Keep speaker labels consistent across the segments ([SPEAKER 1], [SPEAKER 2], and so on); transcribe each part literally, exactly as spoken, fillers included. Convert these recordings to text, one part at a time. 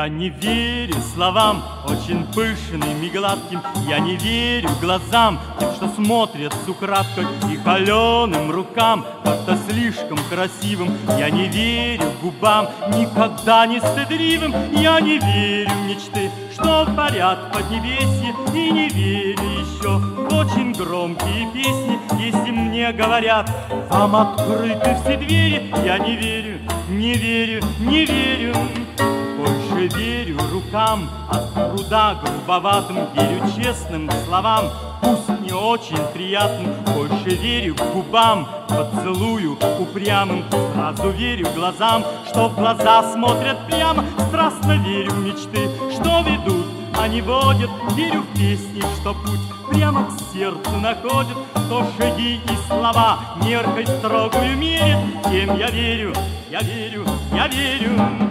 [SPEAKER 1] Я не верю словам, очень пышным и гладким. Я не верю глазам, тем, что смотрят с украдкой, и холеным рукам, как-то слишком красивым. Я не верю губам, никогда не стыдливым. Я не верю в мечты, что парят под небесье. И не верю еще в очень громкие песни. Если мне говорят, вам открыты все двери, я не верю, не верю, не верю. Больше верю рукам от труда грубоватым, верю честным словам, пусть не очень приятным. Больше верю губам, поцелую упрямым, сразу верю глазам, что в глаза смотрят прямо. Страстно верю в мечты, что ведут, они водят. Верю в песни, что путь прямо к сердцу находит, что шаги и слова меркой строгую мерят. Тем я верю, я верю, я верю.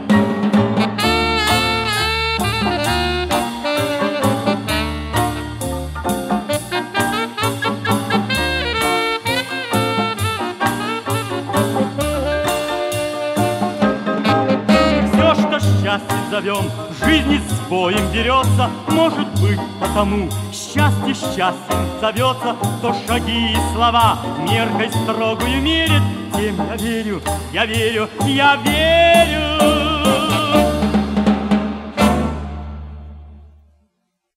[SPEAKER 1] Счастье зовем, жизнь с боем берется, может быть, потому счастье счастьем зовется, то шаги и слова меркой строгую мерят. Тем я верю, я верю, я верю.